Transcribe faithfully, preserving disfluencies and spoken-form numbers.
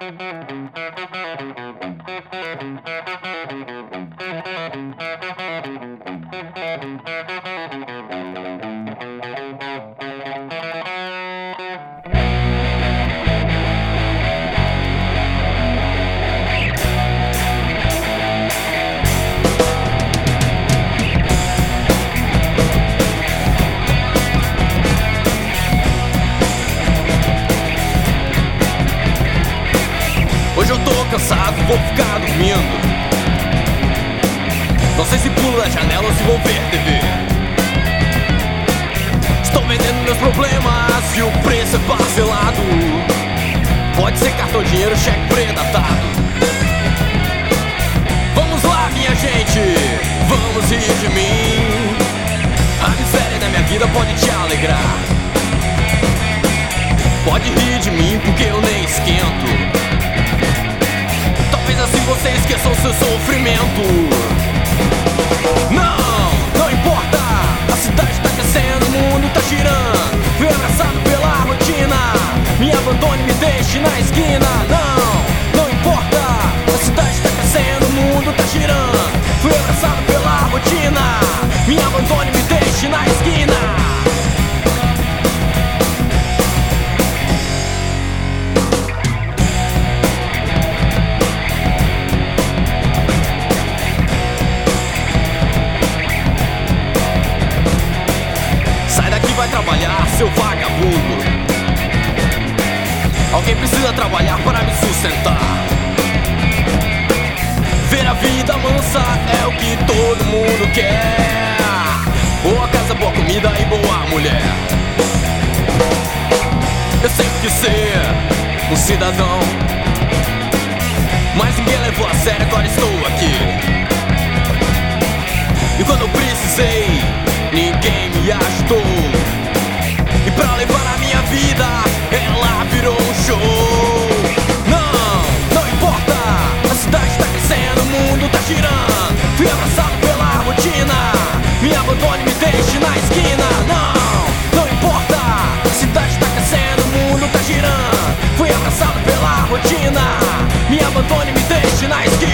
Hoje eu tô cansado, vou ficar dormindo. Não sei se pulo da janela ou se vou ver T V. Estou vendendo meus problemas e o preço é parcelado. Pode ser cartão, dinheiro, cheque predatado. Vamos lá, minha gente, vamos rir de mim. A miséria da minha vida pode te alegrar. Pode rir de mim porque eu nem esquento. Talvez assim você esqueça o seu sofrimento. Não, não importa, a cidade tá crescendo, o mundo tá girando. Fui abraçado pela rotina, me abandone, me deixe na esquina. Não, não importa, a cidade tá crescendo, o mundo tá girando. Fui abraçado pela rotina, me abandone, me deixe na esquina. Vai trabalhar, seu vagabundo. Alguém precisa trabalhar para me sustentar. Ver a vida mansa é o que todo mundo quer. Boa casa, boa comida e boa mulher. Eu sempre quis ser um cidadão, mas ninguém levou a sério, agora estou aqui. E quando eu precisei, ninguém me ajudou. E pra levar a minha vida, ela virou um show. Não, não importa, a cidade tá crescendo, o mundo tá girando. Fui abraçado pela rotina, me abandone, me deixe na esquina. Não, não importa, a cidade tá crescendo, o mundo tá girando. Fui abraçado pela rotina, me abandone, me deixe na esquina.